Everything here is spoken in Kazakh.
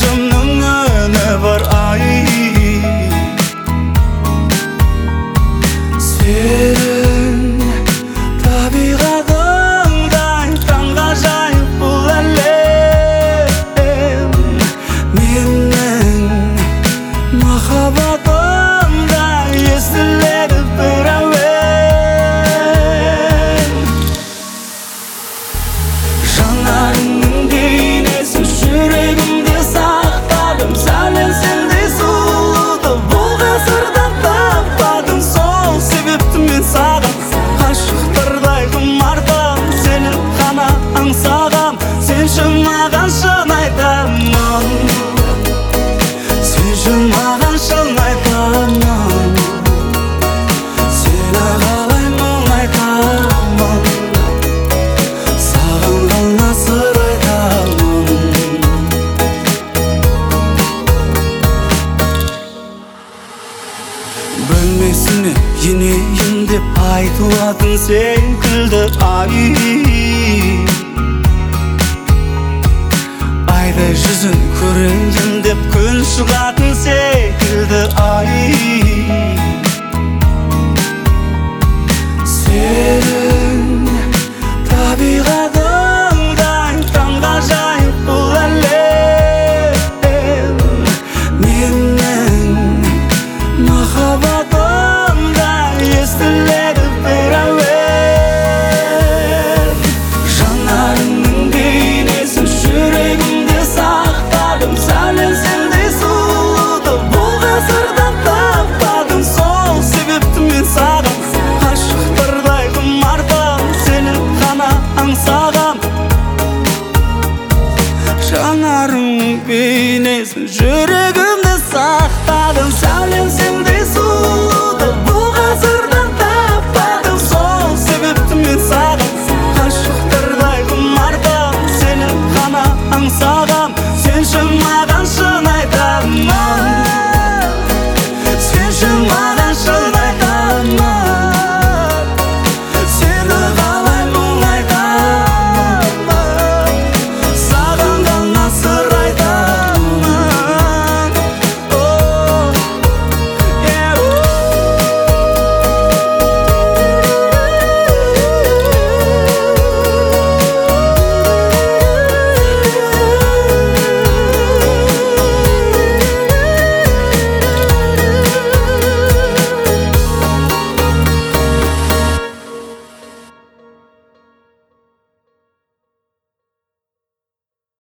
Gözümnün önü var ay. Senin tabiatыңдай таңғажайып бұл әлем. Менің махаббатымдай естіледі бір әуен. Жанарыңның бейнесін жүрегімде сақтадым. Сәлем сендей сұлуды бұл ғасырда таппадым. Сол себепті мен саған ғашықтардай құмартам. Сені ғана аңсағам, сенші маған шын айтамын. Сенші маған шын айтамын. Сені қалай мұңайтамын. Саған ғана сыр айтамын. Бөлмесіне енейін деп айтылатын секілді ай. Айдай жүзін көрейін деп күн шығатын секілді ай. Сен табиғатыңдай таңғажайып бұл әлем. Менің махаббатымдай естіледі бір әуен. Жанарыңның бейнесін жүрегімде сақтадым. Сәлем сендей сұлуды бұл ғасырда таппадым. Сол себепті мен саған ғашықтардай құмартам. Сені ғана аңсағам. Жанарыңның бейнесін жүрегімде сақтадым. Сәлем сендей сұлуды бұл ғасырда таппадым. Сол себепті мен саған ғашықтардай құмартам. Сені ғана аңсағам. Сенші маған шын